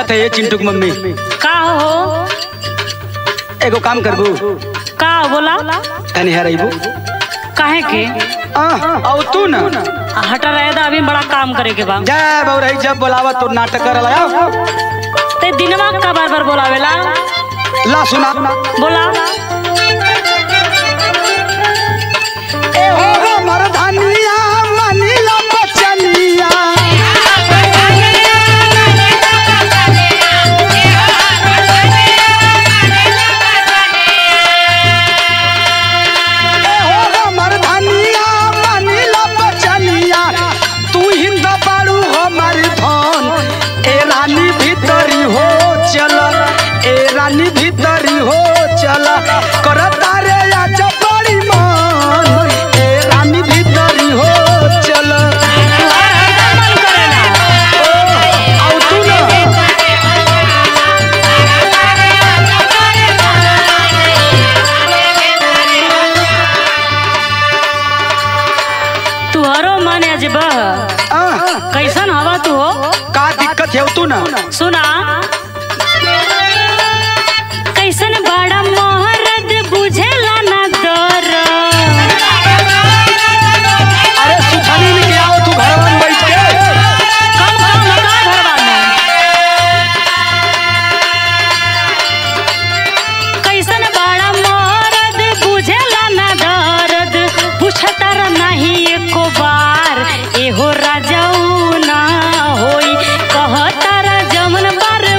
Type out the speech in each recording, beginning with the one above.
तो ये चिंटू की मम्मी का हो एगो काम करबू का बोला तनी हरइबू काहे के औ तू ना हटा रहे था अभी बड़ा काम करे के बा जय बौरई जब बोलावा तो नाटक कर लगाओ ते दिनवा का बार बार बोलावेला ला सुना बोला ए हो मरधानिया मनीला बचनिया भीतरी हो चला करता रे आज बड़ी मन ए रानी भीतरी हो चला आओ तू ना तुहरो मन अजब कैसन हवा तू हो का दिक्कत है तू ना सुना कैसन बड़ा मोहरद बुझेला ना दर अरे सुथनी में क्या हो तू घर में बैठ के कम कम लगा घरवा में कैसन बड़ा मोहरद बुझेला ना दर्द पूछतर नहीं एको बार एहो राजाऊ ना होई कहतर जमन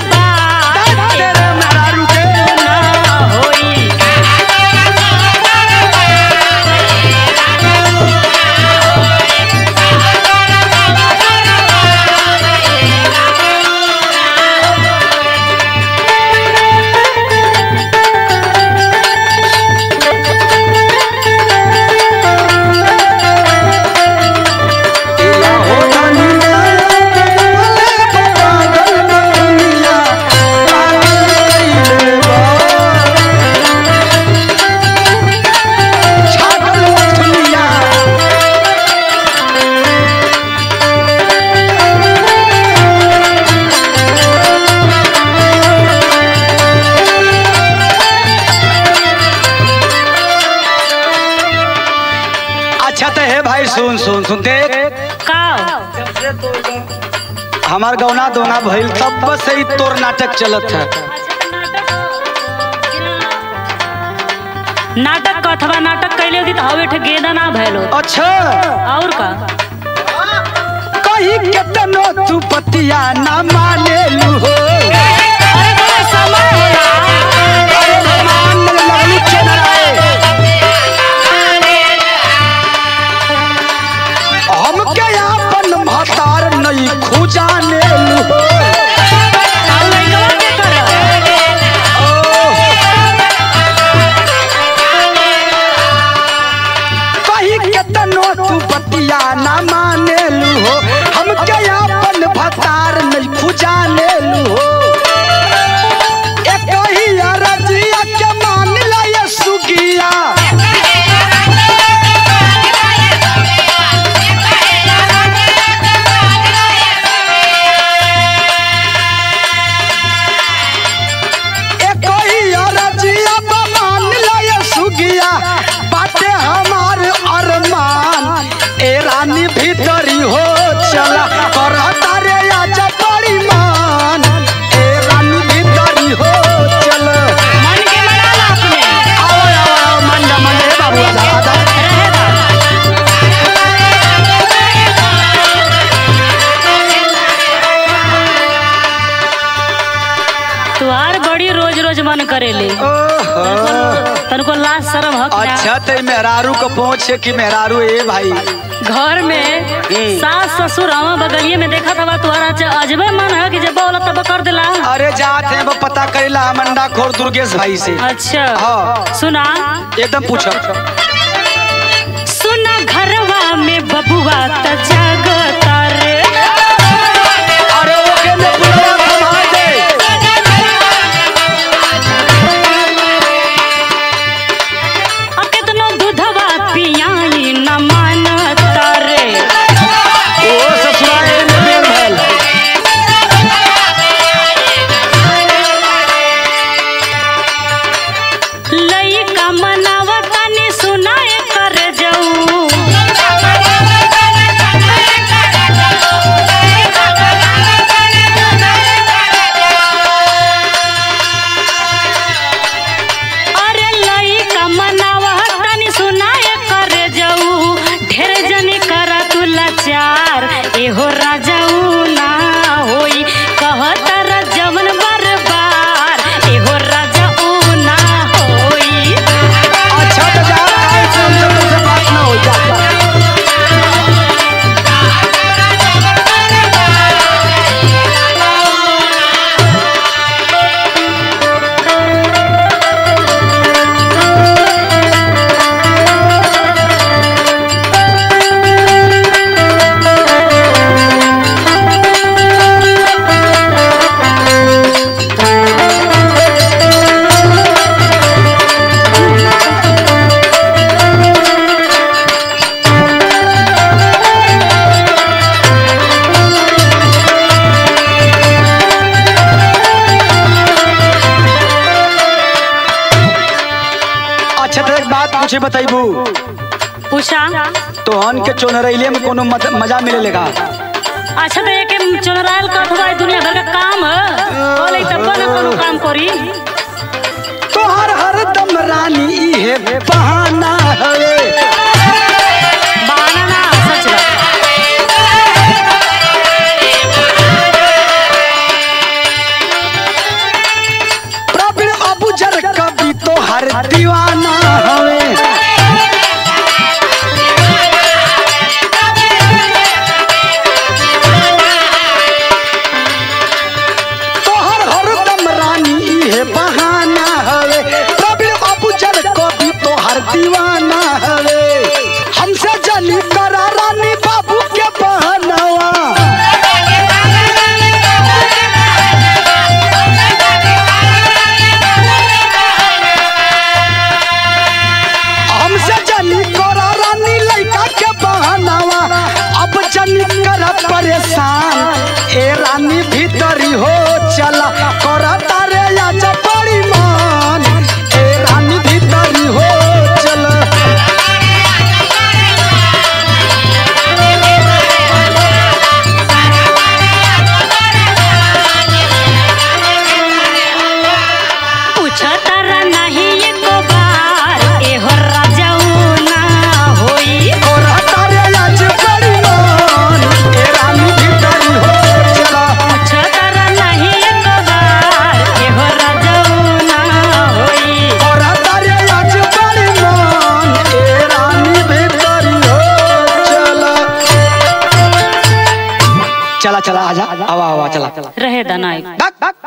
सुन देख का हमार गौना दोना भइल तब बस ही तोर नाटक चलत है नाटक कथवा नाटक कैले होती तो हवे ठे गेदा ना भैलो अच्छा और का कहीं केतनो तू पतिया ना माने लू हो अरे बड़ा समय होला अरे मान लगलू चनाए हम के अपन महतार नहीं खुजाने लू हो लइकवा के कर कहीं केतनो तू पतिया ना माने लू हो हम के अपन भतार नहीं खुजाने लू हो एक ही अरजिया के मान ला ये सुगिया बाटे हमार अरमान ए रानी भीतरी हो चला करता रे आज बड़ी मान ए रानी भीतरी हो चला मन के मना ला अपने आओ आओ मन मन बाबू आजा तुहार बड़ी रोज रोज मन करेले तनको लाज शर्म हक ना। अच्छा ते मेहरारू को पहुंचे कि मेहरारू ए भाई घर में सास ससुर हवा बगलिए में देखा था तुम्हारा अजबे मन है कि जब बोला तब कर दिला अरे जाते हैं वो पता करेला मंडा खोर दुर्गेश भाई से अच्छा हाँ। सुना एकदम पूछो सुना घरवा में बबुआ त जागता रे अरे ओके ने बुलाया घुमा दे कितनो दूधवा पियाई न मानता रे ओ ससुराल में बेल भल अच्छा तो एक बात पूछे बताइबू, पूछा। तोहन के चोनरैले में कोनो मजा मिलेगा? अच्छा तो एक चोनरायल कथवा दुनिया भर का काम है, बोले तब ना कोनो काम करी। तोहर हरदम रानी इहे बहाना हवे, बहाना ना सच बा। प्रवीण अबूजर कभी तोहर दीवाना हवे, तोहर हरदम रानी इहे बहाना हवे, प्रवीण अबूजर कभी तोहर दीवाना हवे। हमसे जनी करा रानी बाबू के बहनवा, हमसे जनी करा रानी लड़का के बहनवा। अब जनी करा परेशान ए रानी भीतरी हो चला, करा तारे आज बड़ी मान ए रानी भीतरी हो चला। पूछा तारा नहीं एको बार एहो राजाऊ ना होई। करा तारे आज बड़ी मान ए रानी भीतरी हो चला। पूछा तारा नहीं एको बार एहो राजाऊ ना होई। करा तारे आज बड़ी मान ए रानी भीतरी हो चला। चला चला आजा, आवा आवा चला। रहे दनाई।